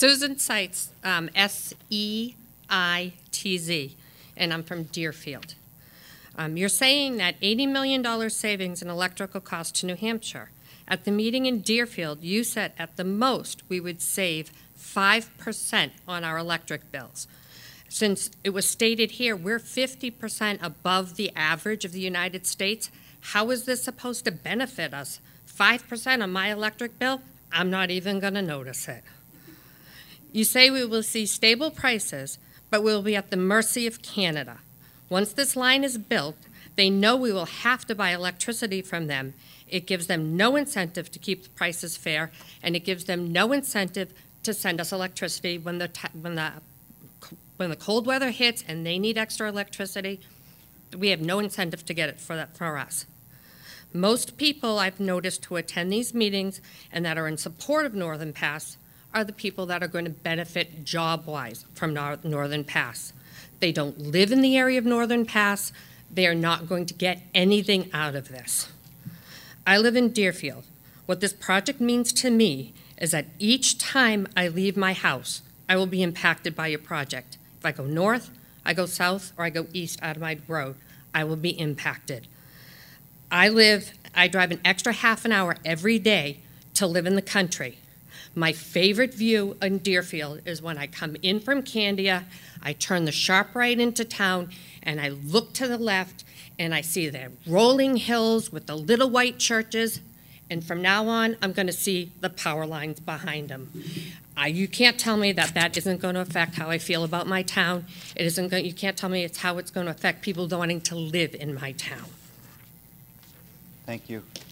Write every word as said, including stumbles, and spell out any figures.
Susan Seitz, um, S E I T Z, and I'm from Deerfield. Um, you're saying that eighty million dollars savings in electrical costs to New Hampshire. At the meeting in Deerfield, you said at the most we would save five percent on our electric bills. Since it was stated here, we're fifty percent above the average of the United States. How is this supposed to benefit us? five percent on my electric bill? I'm not even going to notice it. You say we will see stable prices, but we'll be at the mercy of Canada. Once this line is built, they know we will have to buy electricity from them. It gives them no incentive to keep the prices fair, and it gives them no incentive to send us electricity when the, when the, when the cold weather hits and they need extra electricity. We have no incentive to get it for, that, for us. Most people I've noticed who attend these meetings and that are in support of Northern Pass are the people that are going to benefit job-wise from Northern Pass. They don't live in the area of Northern Pass. They are not going to get anything out of this. I live in Deerfield. What this project means to me is that each time I leave my house, I will be impacted by your project. If I go north, I go south, or I go east out of my road, I will be impacted. I live, I drive an extra half an hour every day to live in the country. My favorite view in Deerfield is when I come in from Candia, I turn the sharp right into town, and I look to the left, and I see the rolling hills with the little white churches, and from now on, I'm going to see the power lines behind them. I, you can't tell me that that isn't going to affect how I feel about my town. It isn't going, you can't tell me it's how it's going to affect people wanting to live in my town. Thank you.